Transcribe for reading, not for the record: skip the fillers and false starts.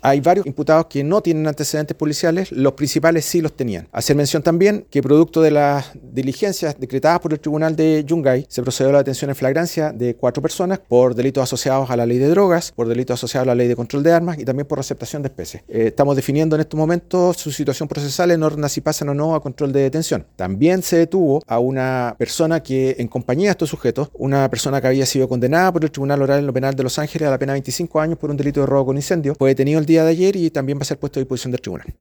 Hay varios imputados que no tienen antecedentes policiales, los principales sí los tenían. Hacer mención también que producto de las diligencias decretadas por el Tribunal de Yungay, se procedió a la detención en flagrancia de 4 personas por delitos asociados a la ley de drogas, por delitos asociados a la ley de control de armas y también por receptación de especies. Estamos definiendo en estos momentos su situación procesal en orden a si pasan o no a control de detención. También se detuvo a una persona que, en compañía de estos sujetos, una persona que había sido condenada por el Tribunal Oral en lo Penal de Los Ángeles a la pena de 25 años por un delito de robo con incendio, fue detenido el día de ayer y también va a ser puesto a disposición del tribunal.